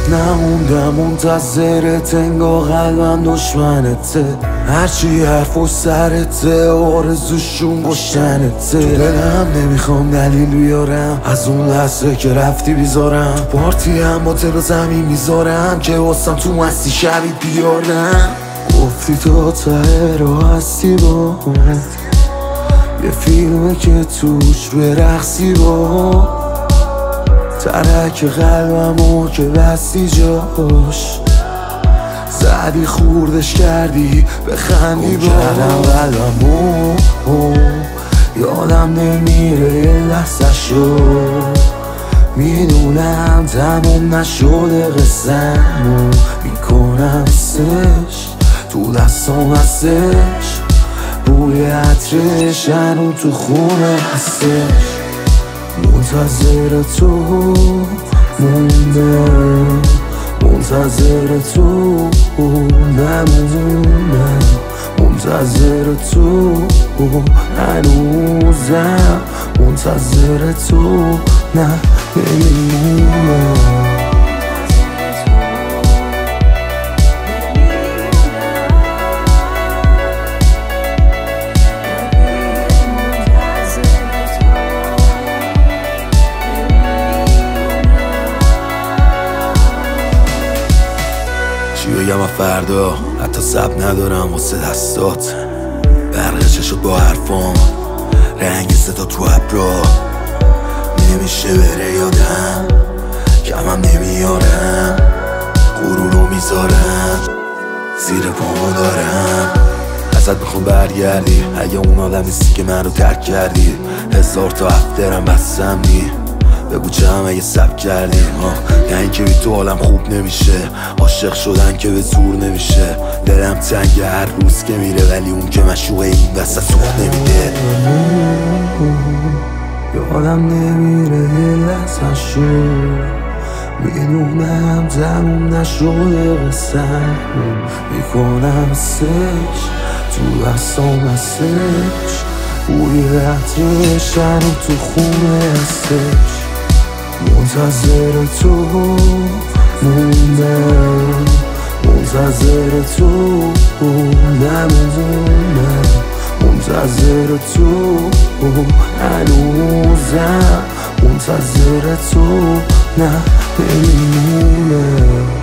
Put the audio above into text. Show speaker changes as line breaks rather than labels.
نموندم منتظرت، انگار قلبم دشمنته. هرچی حرف و سرته، آرزوشون کشتنته. تو دلم نمیخوام دلیل بیارم، از اون لحظه که رفتی بیزارم. تو پارتی هم با تل زمین میذارم که واسم تو مستی شبیه بیارم. گفتی تو ته را هستی با یه فیلمه که توش برقصی با ترک قلبمو که بستی جاش، زدی خوردش کردی بخندی با قلبمو. یادم نمیره یه لحظه شو، میدونم تموم نشده قصه‌مو. میکنم سش تو دستام هستش، بوی عطرش هنوز تو خونه هستش. منتظر تو موندم، منتظر تو نموندم، منتظر تو هنوزم، منتظر تو نه نمیمونم. چی بگم از فردا، حتی صبر ندارم واسه دستات. برقشه شد با حرفام، رنگ صدا تو ابرا نمیشه بره یادم، کمم نمیارم، غرورو میذارم زیر پامو دارم. ازت میخوام برگردی، اگه اون آدم نیستی که من رو ترک کردی. 1000 تا افترم بستم نی، بگو چم اگه سب کردی. نه اینکه بی تو حالم خوب نمیشه، عاشق شدن که به زور نمیشه. دلم تنگه هر روز که میره، ولی اون که مشوقه این وسط سوخت نمیده. یادم نمیره یه لحظه شو، میدونم تموم نشده قصه‌مو. میکنم سش تو دستام هستش، بوی عطرش هنوز تو خونه هستش. منتظر تو موندم، منتظر تو نموندم، منتظر تو هنوزم، منتظر تو نه نمیمونم.